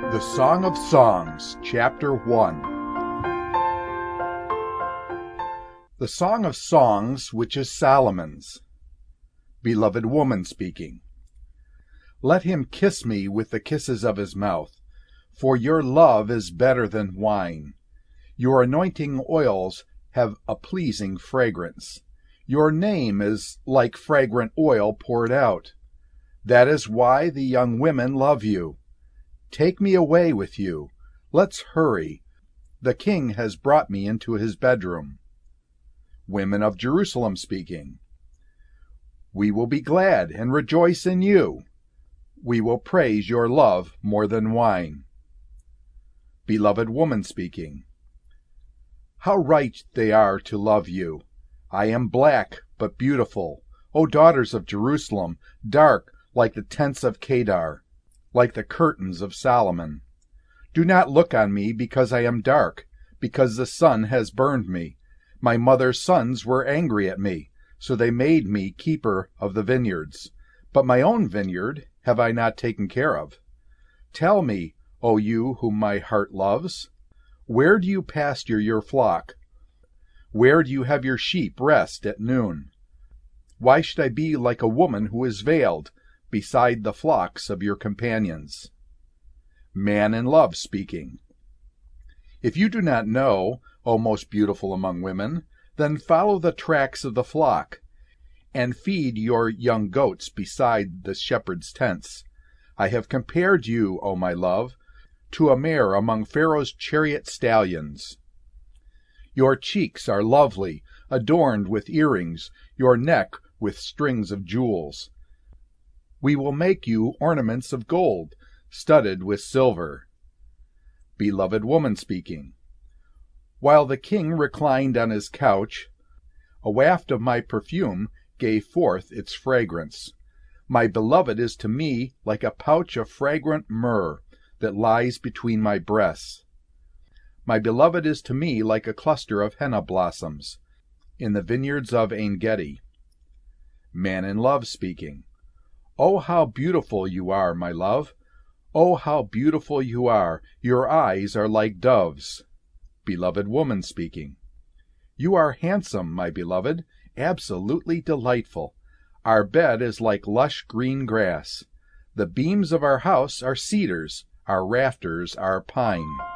The Song of Songs, Chapter 1. The Song of Songs, which is Solomon's. Beloved woman speaking. Let him kiss me with the kisses of his mouth, for your love is better than wine. Your anointing oils have a pleasing fragrance. Your name is like fragrant oil poured out. That is why the young women love you. Take me away with you. Let's hurry. The king has brought me into his bedroom. Women of Jerusalem speaking. We will be glad and rejoice in you. We will praise your love more than wine. Beloved woman speaking. How right they are to love you. I am black but beautiful. O daughters of Jerusalem, dark like the tents of Kedar, like the curtains of Solomon. Do not look on me because I am dark, because the sun has burned me. My mother's sons were angry at me, so they made me keeper of the vineyards. But my own vineyard have I not taken care of. Tell me, O you whom my heart loves, where do you pasture your flock? Where do you have your sheep rest at noon? Why should I be like a woman who is veiled beside the flocks of your companions? Man in love speaking. If you do not know, O most beautiful among women, then follow the tracks of the flock, and feed your young goats beside the shepherd's tents. I have compared you, O my love, to a mare among Pharaoh's chariot stallions. Your cheeks are lovely, adorned with earrings, your neck with strings of jewels. We will make you ornaments of gold, studded with silver. Beloved woman speaking. While the king reclined on his couch, a waft of my perfume gave forth its fragrance. My beloved is to me like a pouch of fragrant myrrh that lies between my breasts. My beloved is to me like a cluster of henna blossoms in the vineyards of En-gedi. Man in love speaking. Oh, how beautiful you are, my love! Oh, how beautiful you are! Your eyes are like doves. Beloved woman speaking. You are handsome, my beloved, absolutely delightful. Our bed is like lush green grass. The beams of our house are cedars, our rafters are pine.